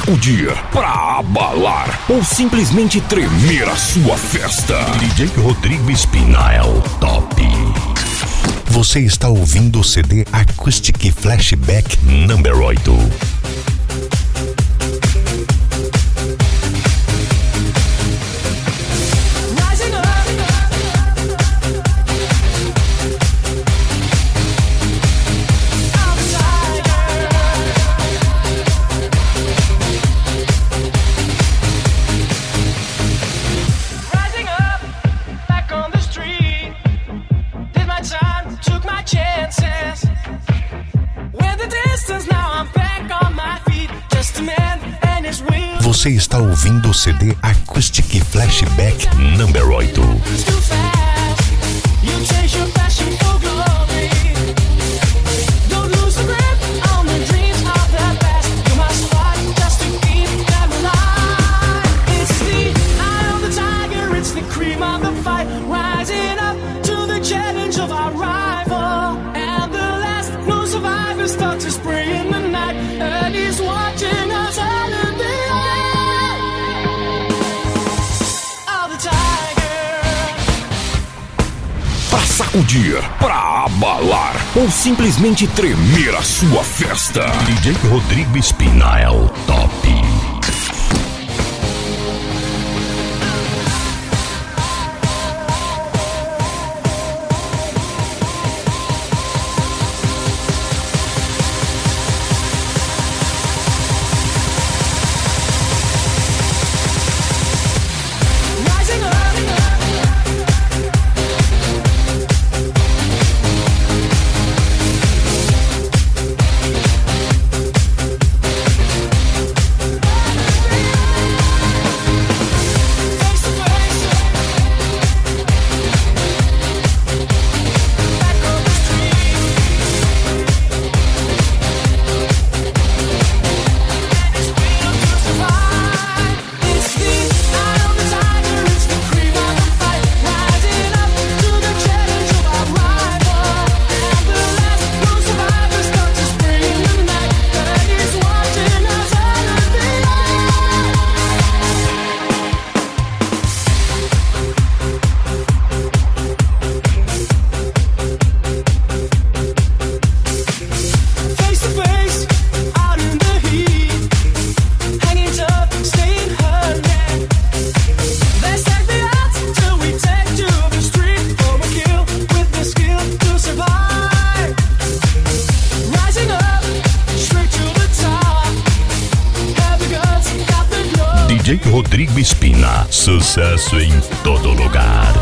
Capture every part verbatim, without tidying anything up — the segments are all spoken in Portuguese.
sacudir, pra abalar ou simplesmente tremer a sua festa. D J Rodrigo Espina é o top. Você está ouvindo o C D Acoustic Flashback número oito. Você está ouvindo o C D Acoustic Flashback número oito. Sacudir, pra abalar ou simplesmente tremer a sua festa. D J Rodrigo Espina é o top. D J Rodrigo Espina, sucesso em todo lugar.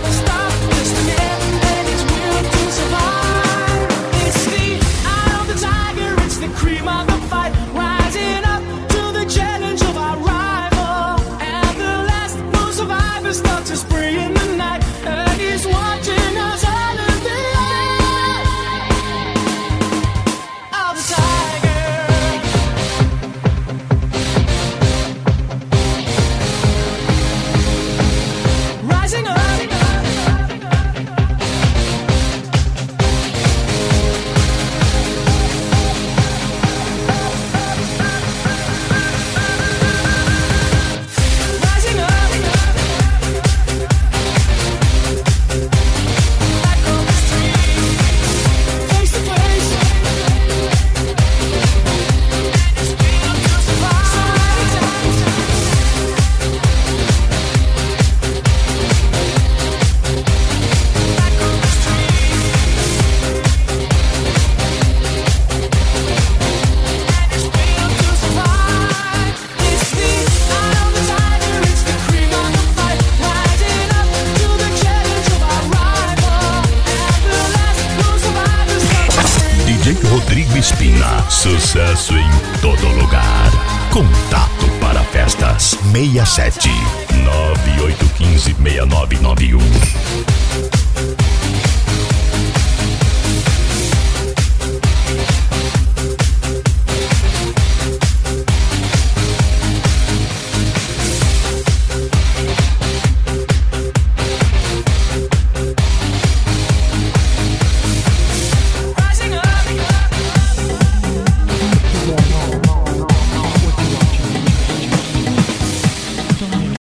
D J Rodrigo Espina, sucesso em todo lugar. Contato para festas seis sete nove oito um cinco seis nove nove um.